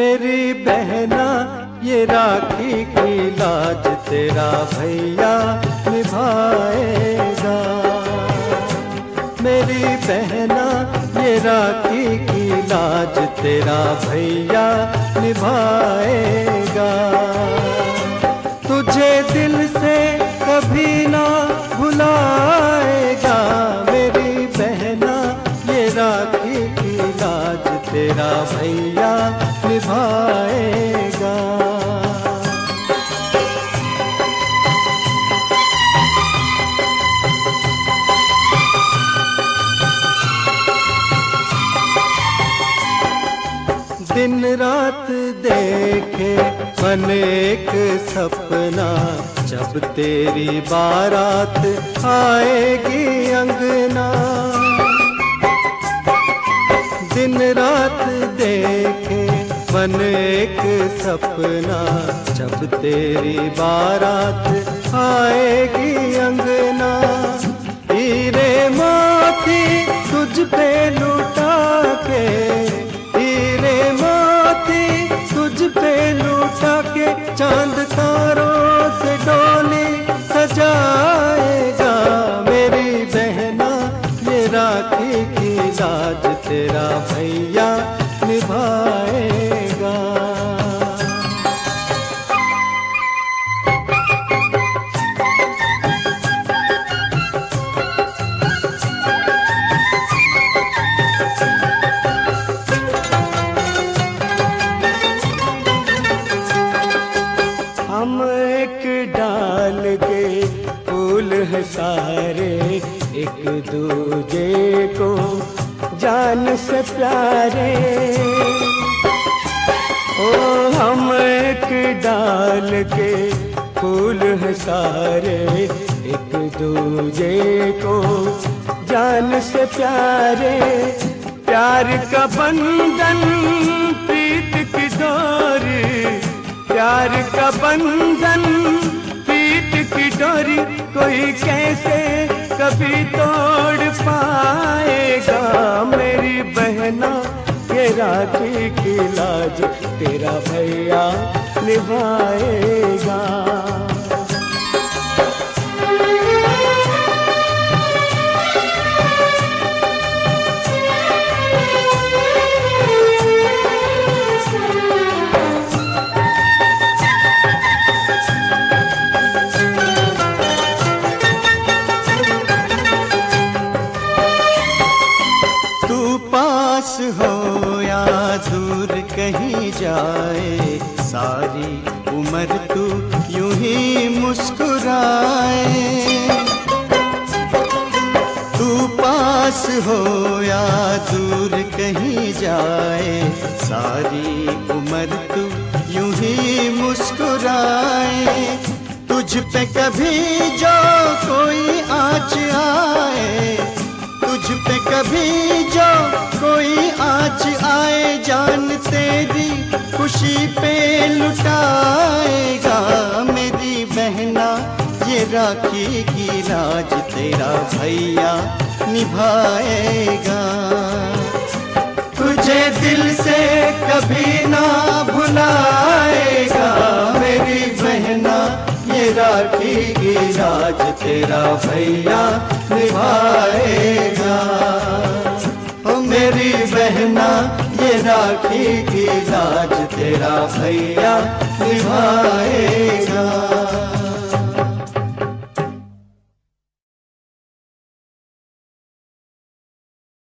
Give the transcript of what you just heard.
मेरी बहना ये राखी की लाज तेरा भैया निभाएगा। मेरी बहना ये राखी की लाज तेरा भैया निभाएगा। तुझे दिल से कभी ना भुलाएगा। मेरी बहना ये राखी की लाज तेरा भैया निभाएगा। दिन रात देखे मन एक सपना, जब तेरी बारात आएगी अंगना। दिन रात देखे मन एक सपना, जब तेरी बारात आएगी अंगना। हीरे मोती तुझ पे लुटा के, हीरे मोती तुझ पे लुटा के, चांद तारों से डोली सजाएगा। मेरी बहना ये राखी की लाज तेरा भैया निभाएगा। हम एक डाल के फूल हैं सारे, एक दूजे को जान से प्यारे। ओ हम एक डाल के फूल हैं सारे, एक दूजे को जान से प्यारे। प्यार का बंधन प्रीत की डोरी, प्यार का बंधन प्रीत की डोरी, कोई कैसे कभी तोड़ पाएगा। मेरी बहना ये राखी की लाज तेरा भैया निभाएगा। पास हो या दूर कहीं जाए, सारी उम्र तू यूं ही मुस्कुराए। तू पास हो या दूर कहीं जाए, सारी उम्र तू यूं ही मुस्कुराए। तुझ पे कभी जो कोई आँच आए, तुझ पे कभी जो कोई आँच आए, जान तेरी खुशी पे लुटाएगा। मेरी बहना ये राखी की लाज तेरा भैया निभाएगा। तुझे दिल से कभी ना भुलाएगा। मेरी बहना ये राखी की लाज तेरा भैया निभाएगा। ओ मेरी बहना ये राखी की लाज तेरा भैया निभाएगा।